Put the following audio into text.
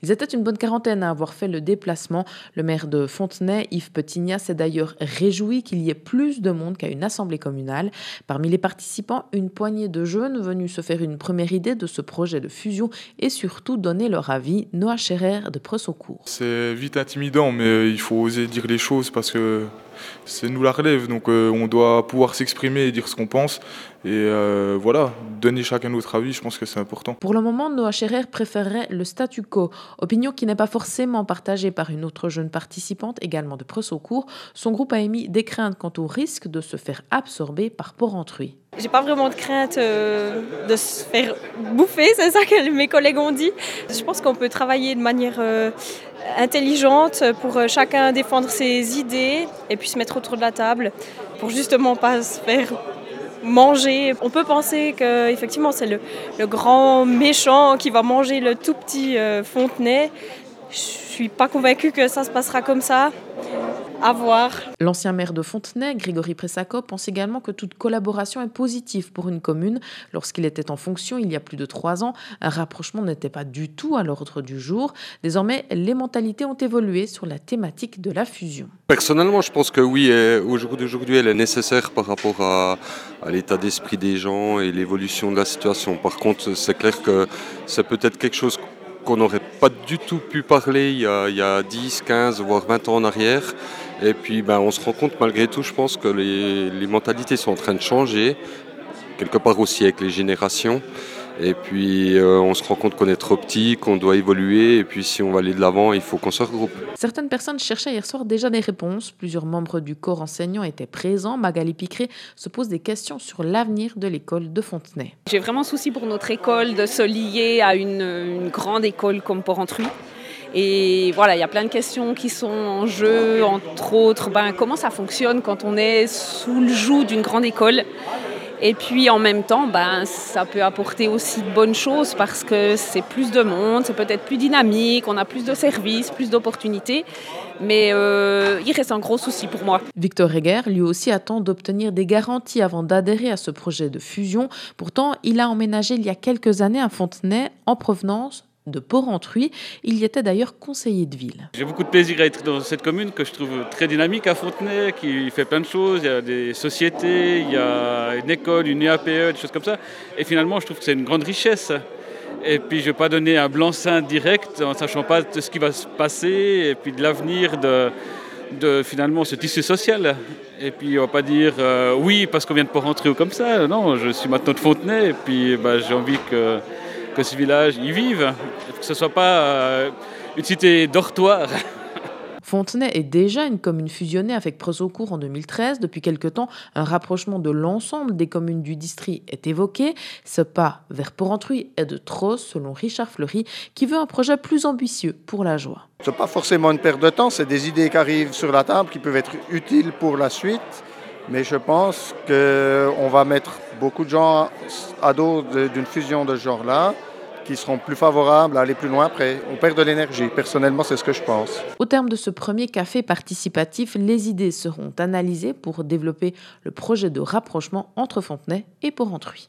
Ils étaient une bonne quarantaine à avoir fait le déplacement. Le maire de Fontenay, Yves Petignas, s'est d'ailleurs réjoui qu'il y ait plus de monde qu'à une assemblée communale. Parmi les participants, une poignée de jeunes venus se faire une première idée de ce projet de fusion et surtout donner leur avis. Noah Scherer de Presaucourt. C'est vite intimidant, mais il faut oser dire les choses parce que c'est nous la relève. Donc on doit pouvoir s'exprimer et dire ce qu'on pense. Et voilà, donner chacun notre avis, je pense que c'est important. Pour le moment, Noah Scherer préférerait le statu quo, opinion qui n'est pas forcément partagée par une autre jeune participante, également de Presaucourt. Son groupe a émis des craintes quant au risque de se faire absorber par Port-Entruy. J'ai pas vraiment de crainte de se faire bouffer, c'est ça que mes collègues ont dit. Je pense qu'on peut travailler de manière intelligente pour chacun défendre ses idées et puis se mettre autour de la table pour justement pas se faire manger. On peut penser que effectivement c'est le grand méchant qui va manger le tout petit Fontenay. Je suis pas convaincue que ça se passera comme ça. À voir. L'ancien maire de Fontenay, Grégory Pressacco, pense également que toute collaboration est positive pour une commune. Lorsqu'il était en fonction il y a plus de 3 ans, un rapprochement n'était pas du tout à l'ordre du jour. Désormais, les mentalités ont évolué sur la thématique de la fusion. Personnellement, je pense que oui, aujourd'hui, elle est nécessaire par rapport à l'état d'esprit des gens et l'évolution de la situation. Par contre, c'est clair que c'est peut-être quelque chose qu'on n'aurait pas du tout pu parler il y a 10, 15, voire 20 ans en arrière. Et puis on se rend compte malgré tout, je pense que les mentalités sont en train de changer, quelque part aussi avec les générations. Et puis on se rend compte qu'on est trop petit, qu'on doit évoluer. Et puis si on va aller de l'avant, il faut qu'on se regroupe. Certaines personnes cherchaient hier soir déjà des réponses. Plusieurs membres du corps enseignant étaient présents. Magali Picré se pose des questions sur l'avenir de l'école de Fontenay. J'ai vraiment souci pour notre école de se lier à une grande école comme Port-Entruy. Et voilà, il y a plein de questions qui sont en jeu, entre autres, comment ça fonctionne quand on est sous le joug d'une grande école. Et puis en même temps, ça peut apporter aussi de bonnes choses parce que c'est plus de monde, c'est peut-être plus dynamique, on a plus de services, plus d'opportunités. Mais il reste un gros souci pour moi. Victor Reger, lui aussi, attend d'obtenir des garanties avant d'adhérer à ce projet de fusion. Pourtant, il a emménagé il y a quelques années à Fontenay en provenance de Port-Entruy. Il y était d'ailleurs conseiller de ville. J'ai beaucoup de plaisir à être dans cette commune que je trouve très dynamique à Fontenay, qui fait plein de choses. Il y a des sociétés, il y a une école, une UAPE, des choses comme ça. Et finalement, je trouve que c'est une grande richesse. Et puis, je ne vais pas donner un blanc-seing direct en ne sachant pas de ce qui va se passer et puis de l'avenir de finalement ce tissu social. Et puis, on ne va pas dire oui parce qu'on vient de Port-Entruy ou comme ça. Non, je suis maintenant de Fontenay et puis j'ai envie que ce village y vive, que ce ne soit pas une cité dortoir. Fontenay est déjà une commune fusionnée avec Presaucourt en 2013. Depuis quelque temps, un rapprochement de l'ensemble des communes du district est évoqué. Ce pas vers Port-Entruy est de trop, selon Richard Fleury, qui veut un projet plus ambitieux pour la Joie. Ce n'est pas forcément une perte de temps, c'est des idées qui arrivent sur la table qui peuvent être utiles pour la suite. Mais je pense qu'on va mettre beaucoup de gens à dos d'une fusion de ce genre-là qui seront plus favorables à aller plus loin après. On perd de l'énergie. Personnellement, c'est ce que je pense. Au terme de ce premier café participatif, les idées seront analysées pour développer le projet de rapprochement entre Fontenay et Port-Entruy.